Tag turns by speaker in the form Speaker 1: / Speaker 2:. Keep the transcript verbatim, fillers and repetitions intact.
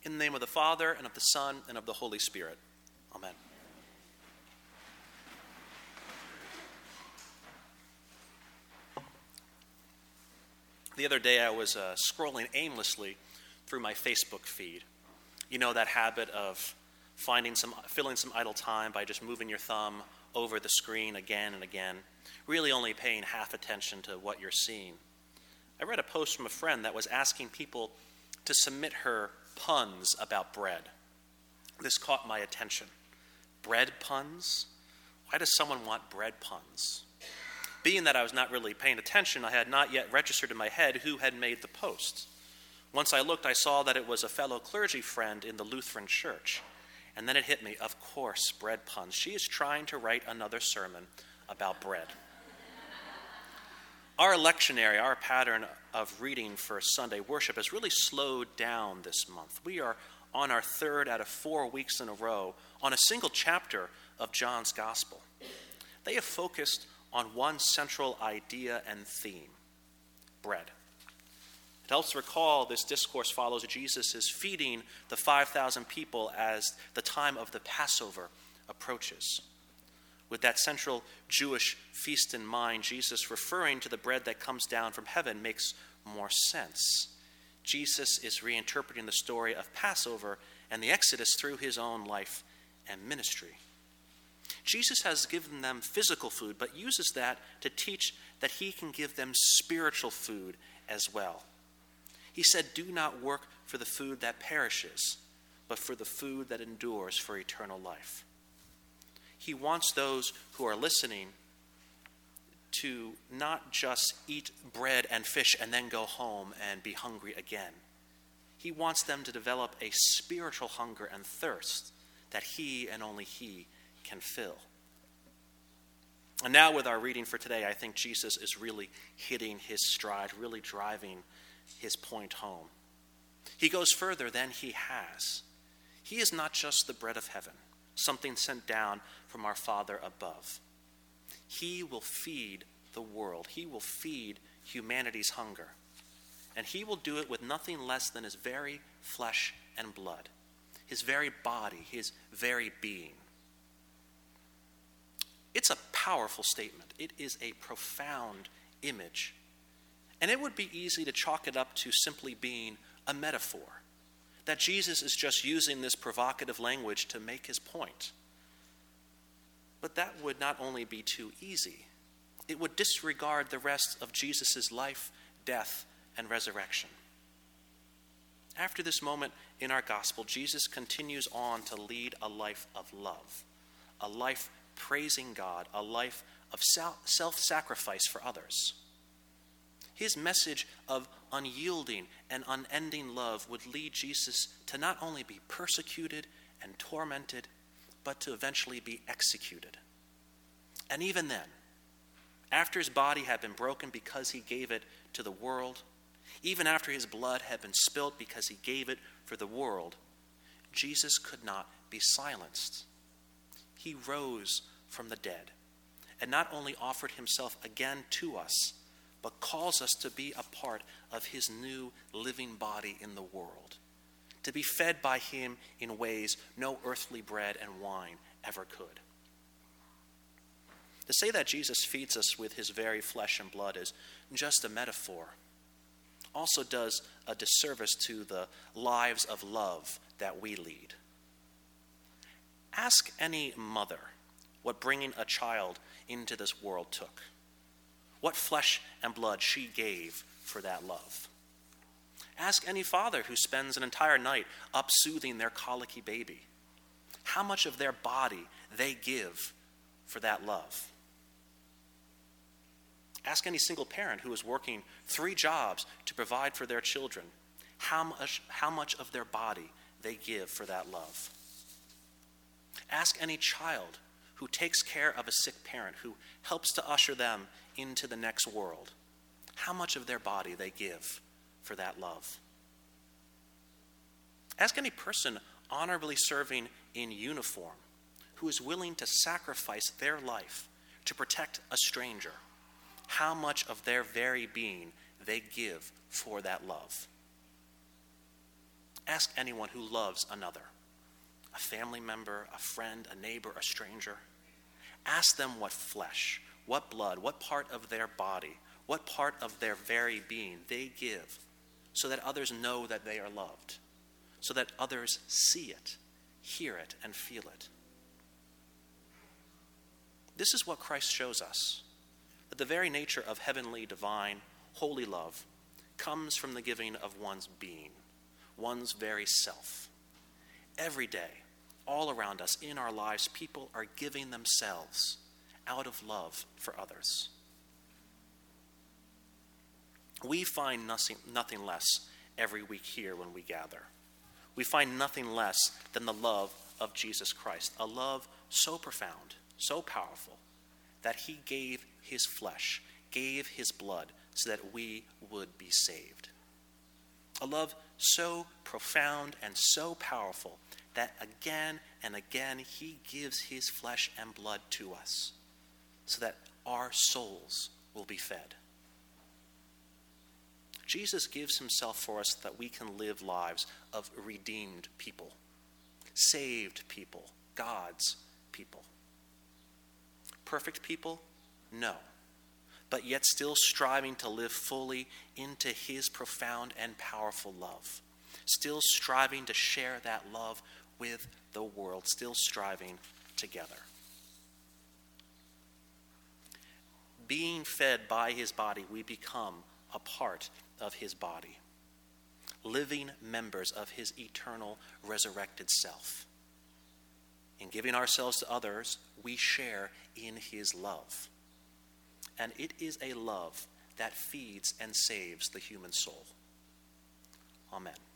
Speaker 1: In the name of the Father, and of the Son, and of the Holy Spirit. Amen. The other day I was uh, scrolling aimlessly through my Facebook feed. You know that habit of finding some, filling some idle time by just moving your thumb over the screen again and again, really only paying half attention to what you're seeing. I read a post from a friend that was asking people to submit her puns about bread. This caught my attention. Bread puns? Why does someone want bread puns? Being that I was not really paying attention, I had not yet registered in my head who had made the post. Once I looked, I saw that it was a fellow clergy friend in the Lutheran church. And then it hit me, of course, bread puns. She is trying to write another sermon about bread. Our lectionary, our pattern of reading for Sunday worship has really slowed down this month. We are on our third out of four weeks in a row on a single chapter of John's Gospel. They have focused on one central idea and theme: bread. It helps recall this discourse follows Jesus' feeding the five thousand people as the time of the Passover approaches. With that central Jewish feast in mind, Jesus referring to the bread that comes down from heaven makes more sense. Jesus is reinterpreting the story of Passover and the Exodus through his own life and ministry. Jesus has given them physical food, but uses that to teach that he can give them spiritual food as well. He said, "Do not work for the food that perishes, but for the food that endures for eternal life." He wants those who are listening to not just eat bread and fish and then go home and be hungry again. He wants them to develop a spiritual hunger and thirst that he and only he can fill. And now with our reading for today, I think Jesus is really hitting his stride, really driving his point home. He goes further than he has. He is not just the bread of heaven, something sent down from our Father above. He will feed the world. He will feed humanity's hunger. And he will do it with nothing less than his very flesh and blood, his very body, his very being. It's a powerful statement. It is a profound image. And it would be easy to chalk it up to simply being a metaphor, that Jesus is just using this provocative language to make his point. But that would not only be too easy, it would disregard the rest of Jesus' life, death, and resurrection. After this moment in our gospel, Jesus continues on to lead a life of love, a life praising God, a life of self-sacrifice for others. His message of unyielding and unending love would lead Jesus to not only be persecuted and tormented, but to eventually be executed. And even then, after his body had been broken because he gave it to the world, even after his blood had been spilt because he gave it for the world, Jesus could not be silenced. He rose from the dead and not only offered himself again to us, but calls us to be a part of his new living body in the world, to be fed by him in ways no earthly bread and wine ever could. To say that Jesus feeds us with his very flesh and blood is just a metaphor, also does a disservice to the lives of love that we lead. Ask any mother what bringing a child into this world took, what flesh and blood she gave for that love. Ask any father who spends an entire night up soothing their colicky baby, how much of their body they give for that love. Ask any single parent who is working three jobs to provide for their children, how much, how much of their body they give for that love. Ask any child who takes care of a sick parent, who helps to usher them into the next world, how much of their body they give for that love. Ask any person honorably serving in uniform who is willing to sacrifice their life to protect a stranger, how much of their very being they give for that love. Ask anyone who loves another, a family member, a friend, a neighbor, a stranger. Ask them what flesh, what blood, what part of their body, what part of their very being they give, so that others know that they are loved, so that others see it, hear it, and feel it. This is what Christ shows us, that the very nature of heavenly, divine, holy love comes from the giving of one's being, one's very self. Every day, all around us in our lives, people are giving themselves out of love for others. We find nothing, nothing less every week here when we gather. We find nothing less than the love of Jesus Christ, a love so profound, so powerful, that he gave his flesh, gave his blood, so that we would be saved. A love so profound and so powerful that again and again he gives his flesh and blood to us, so that our souls will be fed. Jesus gives himself for us that we can live lives of redeemed people, saved people, God's people. Perfect people? No. But yet still striving to live fully into his profound and powerful love. Still striving to share that love with the world. Still striving together. Being fed by his body, we become a part of his body, living members of his eternal resurrected self. In giving ourselves to others, we share in his love. And it is a love that feeds and saves the human soul. Amen.